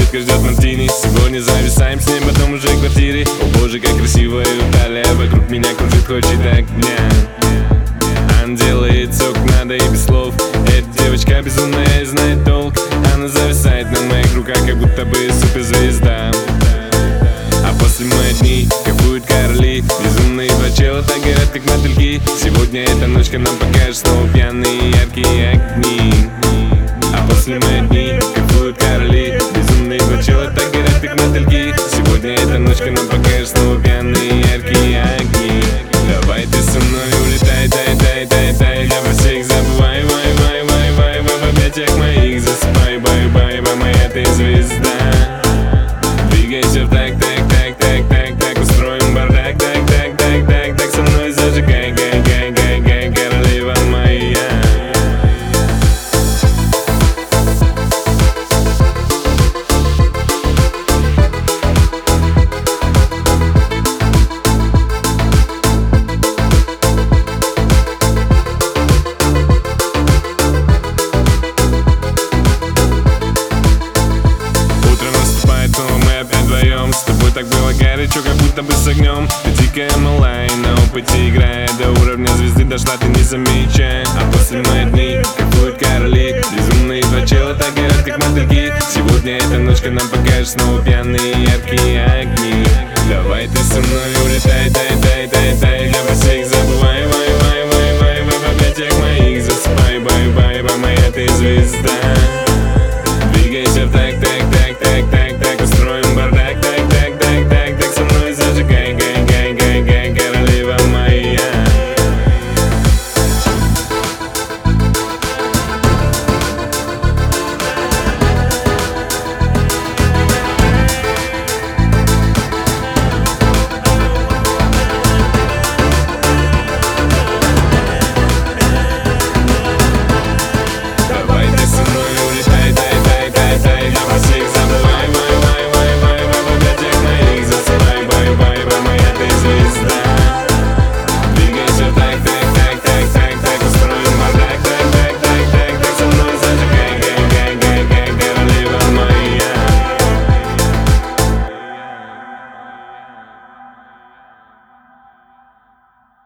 девушка ждет мартини. Сегодня зависаем с ней, потом уже в квартире. О боже, как красиво ее талия, вокруг меня кружит, хочет огня. Она делает все как надо и без слов. Эта девочка безумная и знает толк. Она зависает на моих руках, как будто бы суперзвезда. А после мои дни кайфуют короли. Безумные два чела так горят, как мотыльки. Сегодня эта ночка нам покажет снова пьяные яркие огни. А после мои дни кайфуют короли. Безумные два чела так горят, как мотыльки. Сегодня эта ночка нам покажет снова пьяные яркие огни. Давай ты со мной улетай, дай, дай, дай, дай. Я про всех забывай, вай, вай, вай, вай, вай. В объятиях моих засыпай, бай, бай, бай, моя ты звезда. Двигайся в так, так, так, так, так, так. Устроим бардак, так, так, так, так, так. Со мной зажигай, гай, гай, гай, гай, королева моя. С тобой так было горячо, как будто бы с огнем. Ты дикая малая, на опыте играя. До уровня звезды дошла, ты не замечая. А после мои дни кайфуют короли. Безумные два чела так горят, как мотыльки. Сегодня эта ночка нам покажет снова пьяные яркие огни. Давай ты со мной улетай, дай.